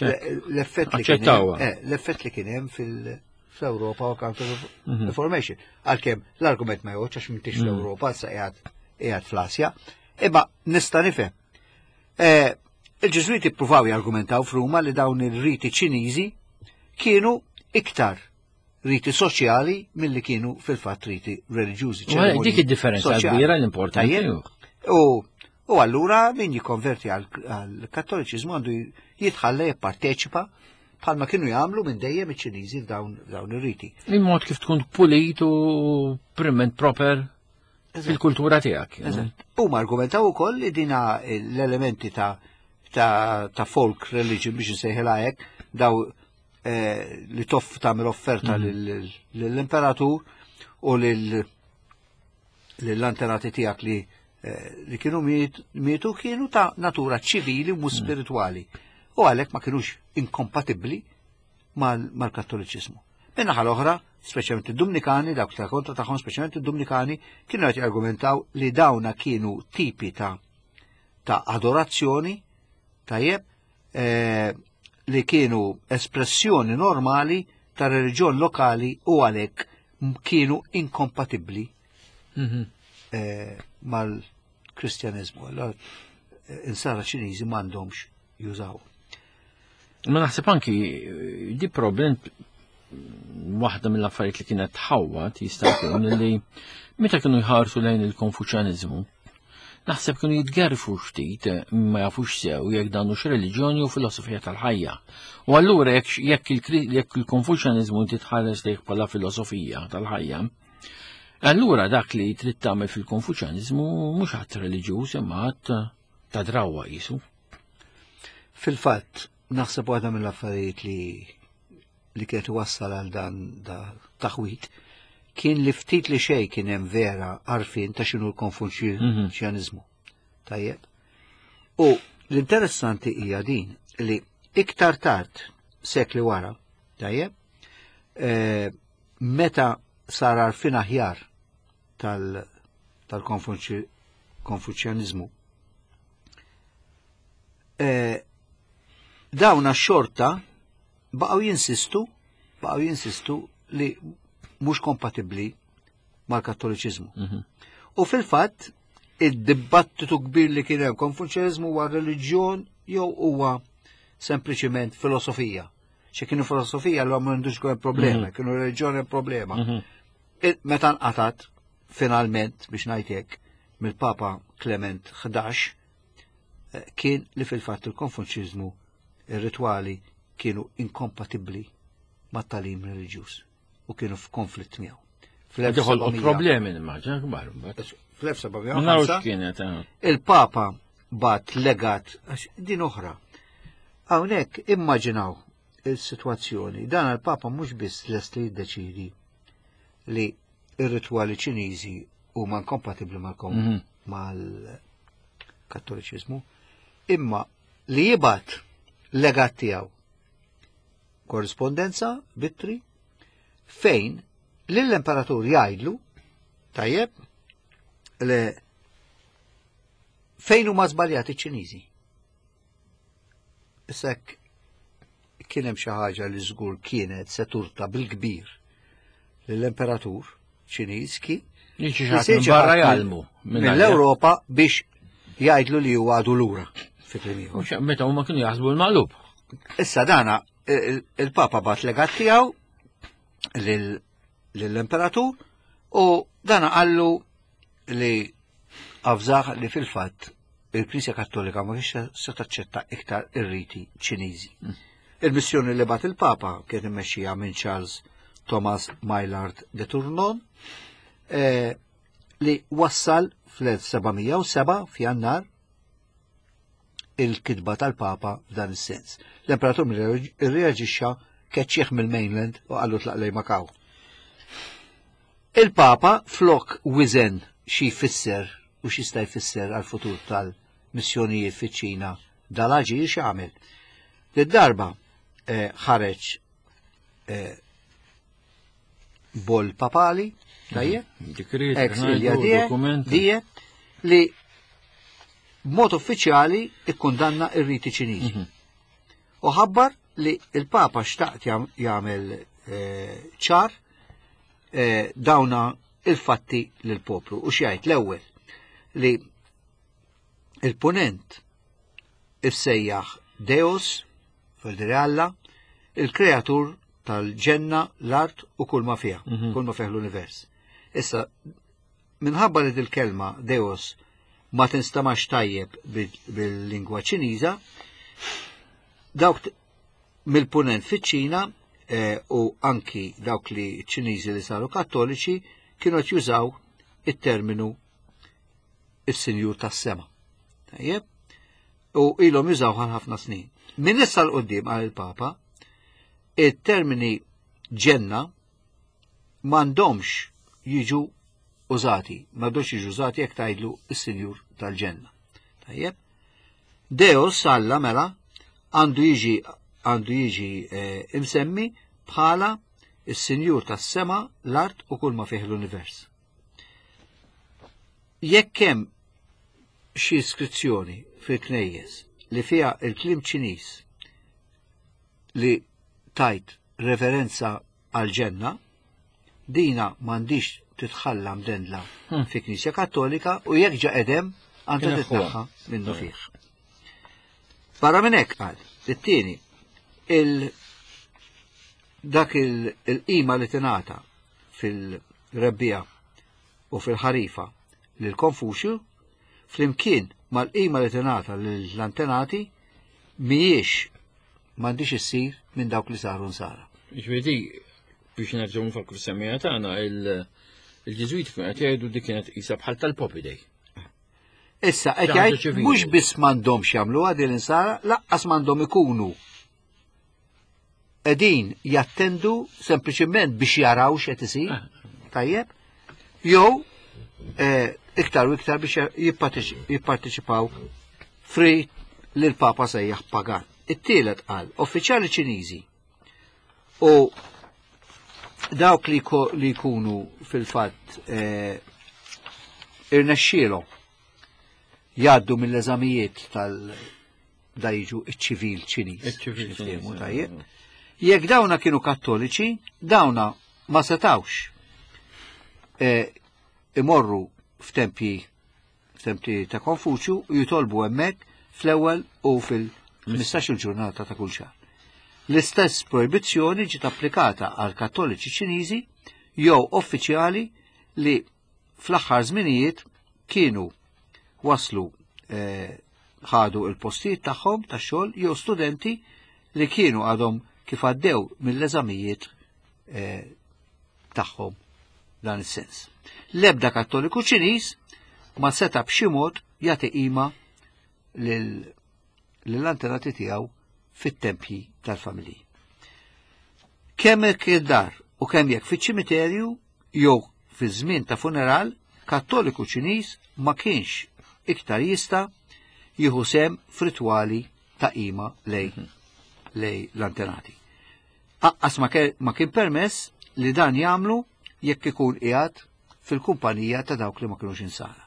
l-effett li kien hemm fl-Ewropa u counter-reformation. Għalkemm l-argument ma jgħodx għax m'intix fl-Ewropa sa qiegħed fl-Asja, imma nista' nifhem. Il-Ġeżwiti ppruvaw jargumentaw f'Ruma li dawn ir-riti Ċiniżi kienu iktar riti soċjali milli kienu fil-fatt riti reliġjużi. Dik id-differenza kbira l-importanti. U allura min jikkonverti għall-Kattoliċiżmu għandu jitħalla jipparteċipa bħalma kienu jagħmlu minn dejjem iċ-Ċiniżi f'dawn ir-riti. Il-mod kif tkun pulit u prim proper fil-kultura tiegħek. Huma argumentaw ukoll li dina l-elementi ta' folk religion biex nsejħilha hekk daw li tagħmel offerta lill-imperatur u lill-antenati tiegħek li kienu mietu kienu ta' natura ċivili u spiritwali. U għalhekk ma kienux inkompatibbli mal-Kattoliċiżmu. Min-naħa l-oħra, speċjalment id-Dominikani, dawk ta' kontra tagħhom speċjalment id-Dominikani, kienu qed jargumentaw li dawna kienu tipi ta' adorazzjoni tajjeb li kienu espressjoni normali ta' reliġjon lokali u għalhekk kienu inkompatibbli mal-Kristjaneżmu. Insara Ċiniżi m'għandhomx jużaw. Ma naħseb anki di problem waħda mill-affarijiet li kienet tħawwat jista' jkun li meta kienu jħarsu lejn il-Konfuċjaniżmu naħseb kienu jitgerfu ftit ma jafux sew jekk dan hux reliġjoni u filosofija tal-ħajja. U allura jekk il-Konfuċjaniżmu inti tħares lejh bħala filosofija tal-ħajja, allura dak li trid tagħmel fil-Konfuċjaniżmu mhux ħadd reliġjuż imma ħadd ta' drawwa qisu. Fil-fatt, naħseb waħda mill-affarijiet li kienet wassal għal dan taħwit kien li ftit li xej kien hemm vera għarfien ta' x'inhu l-Konfuċjaniżmu. Tajjeb. U l-interessanti hija din li iktar tard sekli wara, tajjeb, meta sar għarfien aħjar tal-Konfuċjaniżmu, dawna xorta baqgħu jinsistu li mhux kompatibbli mal-Kattoliċiżmu. U fil-fatt id-dibattitu kbir li kien hemm Konfuċjaniżmu huwa reliġjon jew huwa sempliċiment filosofija. Xi kienu filosofija l m'għandux problema, kienu reliġjoni problema. Meta nqatat finalment biex ngħid hekk mill-Papa Clement 11 kien li fil-fatt il-Konfuċjaniżmu ir-ritwali kienu inkompatibbli mat-talim reliġjuż u kienu f'konflitt miegħu. Problemi nimmaġina kbar. Narawx fl-1705 kienet, il-Papa bat legat din oħra. Hawnhekk immaġinaw il-sitwazzjoni, dan il-Papa mhux biss lest li jiddeċidi li ir-ritwali Ċiniżi huma inkompatibbli mal-Kattoliċiżmu, imma li jibgħat legat tiegħu korrispondenza bittri fejn lill-Imperatur jgħidlu tajjeb fejn huma żbaljati ċ-Ċiniżi. Issa kien hemm xi ħaġa li żgur kienet se turta bil-kbir lill-Imperatur Ċiniż barra jgħalmu mill-Ewropa biex jgħidlu li huwa għadu lura fit-ieħor. Meta huma kienu jaħsbu l-maqlub. Issa dana il-Papa bat legat tiegħu lill-Imperatur u dana qallu li avżaħ li fil-fatt il-Knisja Kattolika ma kienx se taċċetta iktar ir-riti Ċiniżi. Il-missjoni li bat il-Papa kien immexxija minn Charles Thomas Maillard de Tournon li wassal fl-1707 f'Jannar il-kitba tal-Papa f'dan is-sens. L-Imperatur irreaġixxa keċċieħ mill-mainland u qallu tlaq lejn Makaw. Il-Papa flok wiżen xi jfisser u x'jista' jfisser għall-futur tal-missjonijiet fiċ-Ċina dal-aġir x'għamel. Lid-darba ħareġ bol papali, tajjeb, ex ilja die li b'mod uffiċjali ikkundanna ir-riti Ċiniżi. U ħabbar li il-Papa xtaqt jagħmel ċar dawna il-fatti lill-poplu. U xjajt l-ewwel li il-punent issejjaħ Deus fil-diri Alla, il-kreatur tal-ġenna, l-art u kull ma fiha, kull ma fih l-univers. Issa, minħabba li dil-kelma Deus ma tinstamax tajjeb bil-lingwa Ċiniża, dawk mill-punent fiċ-Ċina u anki dawk li Ċiniżi li saru kattoliċi kienu jużaw it-terminu is-Sinjur tas-sema. Tajjeb? U ilhom jużaw għal ħafna snin. Min issa l-qoddim għal il-Papa, it-termini ġenna m'għandhomx jiġu użati, m'għandhomx jiġu użati jekk tgħidlu is-Sinjur tal-ġenna. Tajjeb? Deus Alla mela għandu jiġi imsemmi bħala is-Sinjur tas-sema, l-art u kull ma fih l-univers. Jekk hemm xi iskrizzjoni fil-knejjes li fiha il-klim Ċiniż li tajt reverenza għal-ġenna, dina m'għandix titħalla mdendla fi Knisja Kattolika u jekk ġa qedem għandha titneħħa minnu fih. Barra minn hekk qal, it-tieni dak il-qima li tingħata fil-rebbija u fil-ħarifa lil Konfuxju flimkien mal-qima li tingħata lill-antenati m'għandix issir minn dawk li saru nsara. Ġifieri biex nerġgħu nfakru semmija tagħna il-Ġeżwiti kienu qed jgħidu dik kienet qisha bħal tal-Popi Day. Issa qed jgħid mhux biss m'għandhomx jagħmluha din l-insara, laqqas m'għandhom ikunu qegħdin jattendu sempliċement biex jaraw x'qed isir, tajjeb, jew iktar u iktar biex jipparteċipaw fri li l-Papa sejjaħ pagan. It-tielet qal, uffiċjali Ċiniżi u dawk li jkunu fil-fatt irnexxielhom jgħaddu mill-eżamijiet da jiġu iċ-ċivil Ċiniż. Tajjeb. Jekk dawna kienu kattoliċi, dawna ma setawx imorru f'tempji ta' Konfuċju u jitolbu hemmhekk fl-ewwel u fil-15 ġurnata ta' kull xahar. L-istess proibizzjoni ġiet applikata għal kattoliċi Ċiniżi jew uffiċjali li fl-aħħar żminijiet kienu waslu ħadu il-postijiet tagħhom tax-xogħol jew studenti li kienu għadhom kif għaddew mill-eżamijiet tagħhom dan is-sens. L-ebda Kattoliku Ċiniż ma seta b'xi mod jagħti qima lill-antenati tiegħu fit-tempji tal-familji. Kemm hekk id-dar u kemm jekk fiċ-ċimiterju jew fi żmien ta' funeral, Kattoliku Ċiniż ma kienx iktar jista' jieħu sem f'ritwali ta' qima lej l-antenati. Aqqas ma kien permess li dan jagħmlu jekk ikun qiegħed fil-kumpanija ta' dawk li ma kienux insara.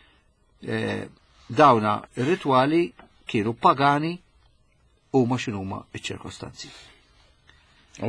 Dawna ir-ritwali kienu pagani u ma x'inhuma ċ-ċirkostanzi. U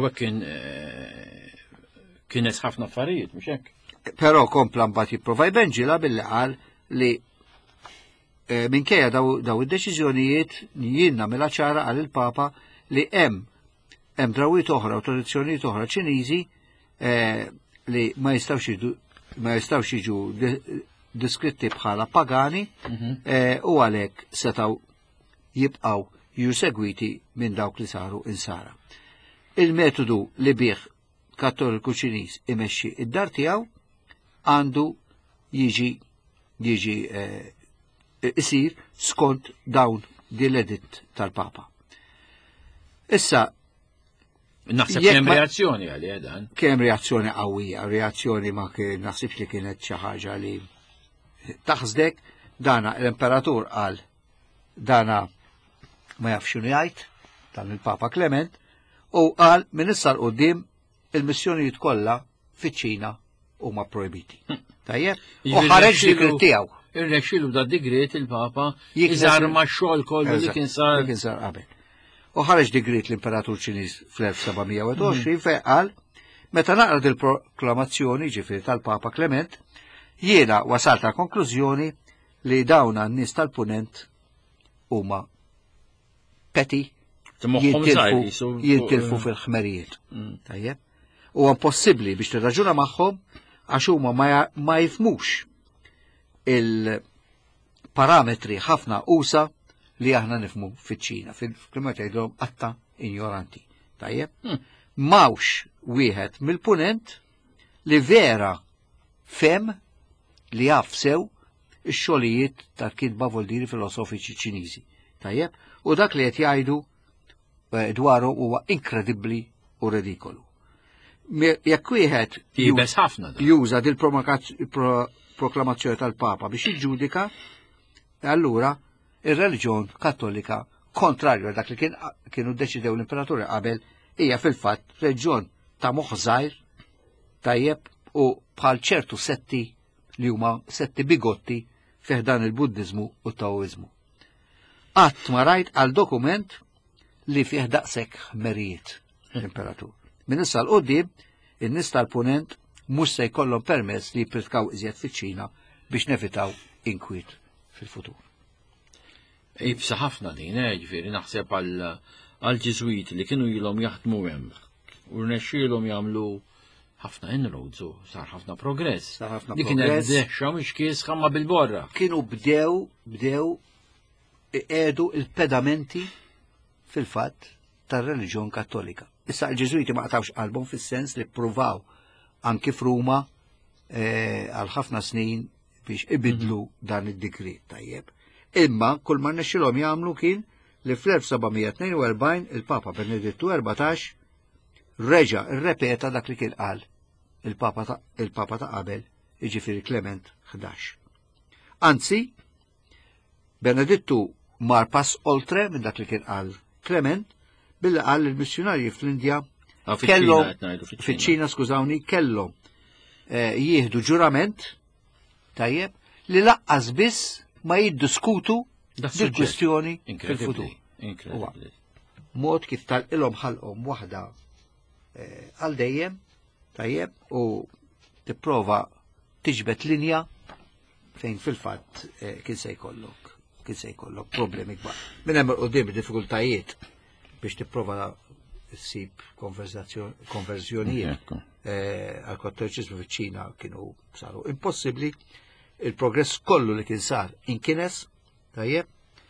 kienet ħafna affarijiet, mhux hekk? Però kompla mbagħad jipprova jbenġilha billi qal li minkejja daw id-deċiżjonijiet jien nagħmilha ċara għal il-Papa li hemm drawiet oħra u tradizzjonijiet oħra Ċiniżi li ma jistgħux jiġu diskritti bħala pagani u għalhekk setgħu jibqgħu jiġu segwiti minn dawk li saru insara. Il-metodu li bih Kattoliku Ċiniż imexxi id-dar tiegħu għandu jiġi isir skont dawn din l-editt tal-Papa. Issa naħseb kemm reazzjoni għalih dan. Kemm reazzjoni qawwija, reazzjoni ma kien naħsibx li kienet xi ħaġa li taħsdek. Dana l-Imperatur qal dana ma jafx x'inhu jgħid dan il-Papa Clement u qal minn issa l qudiem il-missjonijiet kollha fiċ-Ċina huma projbiti. Tajjeb? U ħareġ dikret tiegħu. Irnexxielu da digrit il-Papa iżar ma' xogħol kollu li kien sar qabel. U ħareġ digrit l-Imperatur Ċiniż fl-1720 fejn qal meta naqra dil-proklamazzjoni ġifieri tal-Papa Clement jiena wasalt għal konklużjoni li dawn n-nies tal-punent huma peti jintilfu fil-ħmerijiet. Tajjeb? U impossibbli biex tirraġuna magħhom għax huma ma jifmux il-parametri ħafna usa li aħna nifmu fiċ-Ċina. Fil-klimat jgħidhom qatta ignoranti. Tajjeb? Mawx wieħed mill-punent li vera fem li jaf sew ix-xogħlijiet tal-kitba voldiri filosofiċi Ċiniżi. Tajjeb? U dak li qed jgħidu dwarhom huwa inkredibbli u redikolu. Jekk wieħed juża dil-proklamazzjoni tal-Papa biex jiġġudika, allura ir-reliġjon Kattolika kontrarju dak li kienu ddeċidew l-Imperaturi qabel hija fil-fatt reliġjon ta' moħħ żgħir tajjeb u bħal ċertu setti li huma setti bigotti fih dan il-Buddiżmu u t-Taoiżmu. Qatt ma rajt għal dokument li fih daqshekk ħmerijiet l-Imperatur. Min issa l-qoddim, in-nies tal-punent mhux se jkollhom permess li jippritkaw iżjed fiċ-Ċina biex nevitaw inkwiet fil-futur. Ibsa ħafna din, ġifieri naħseb għall-Ġiżwiti li kienu ilhom jaħdmu hemm u rnexxielhom jagħmlu ħafna inroads u sar ħafna progress. Dik kienet deħxa mhix kiesħa ma bil-borra. Kienu bdew qiegħdu il-pedamenti fil-fatt tar-reliġjon Kattolika. Issa l-Ġiżwiti ma qatawx qalbhom fis-sens li ppruvaw anki f'Ruma għal ħafna snin biex ibidlu dan id-dikrit tajjeb. Imma kull ma rnexxilhom jagħmlu kien li fl-1742 il-Papa Benedittu XIV reġa' irrepeta dak li kien qal il-Papa ta' qabel, jiġifieri Clement 11. Anzi, Benedittu mar pass oltre minn dak li kien qal Clement billi qal il-missjonarji fl-Indja kellhom fiċ-Ċina skużawni kellhom jieħdu ġurament tajjeb li laqqas biss ma jiddiskutu dil-kwestjoni fil-futur. Mod kif tal-ilhom ħalqhom waħda għal dejjem tajjeb u tipprova tiġbed linja fejn fil-fatt kien se jkollok problemi kbar. Minn hemm qudiem diffikultajiet biex tipprova ssib konverżjonijiet għal kattoliċiżmu fiċ-Ċina kienu saru impossibbli. Il-progress kollu li kien sar inkines tajjeb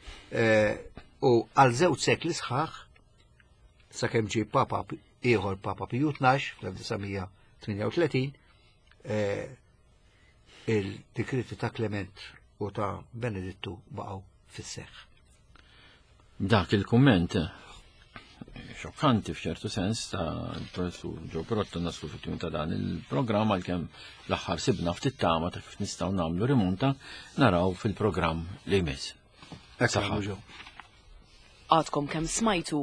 u għal żewġ sekli sħaħ sakemm ġie Papa ieħor Papa Piju XII fl-1938 il-dikriti ta' Clement u ta' Benedittu baqgħu fis-seħħ. Dak il-kumment xokkanti f'ċertu sens ta' l-professur Joe Pirotta naslu fit-tmiem ta' dan il-programm għalkemm l-aħħar sibna ftit tama ta' kif nistgħu nagħmlu rimunta naraw fil-programm li jmiss. Saħħa. Għadkom kemm smajtu.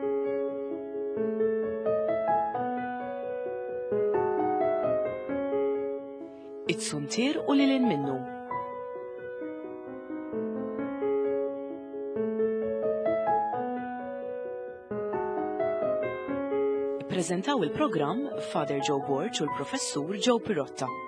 It-suntir u lilin minnu. Ippreżentaw il-programm Father Joe Borch u l-Professur Joe Pirotta.